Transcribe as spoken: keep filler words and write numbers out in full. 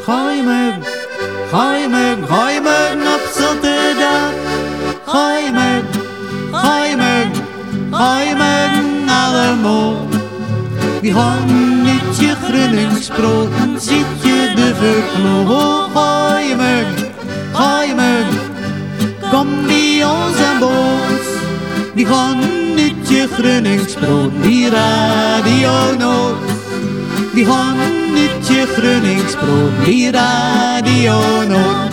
Gooimuggen, gooimuggen, gooimuggen op zaterdag. Gooimuggen, gooimuggen, gooimuggen allemaal. Die gaan niet je Groningsbrood, ziet je de verkloog. Gooimuggen, gooimuggen, kom bij ons aan boord. Die gaan niet je Groningsbrood, die Radio Noord. Die gaan niet je Groningsbrood, die Radio Noord.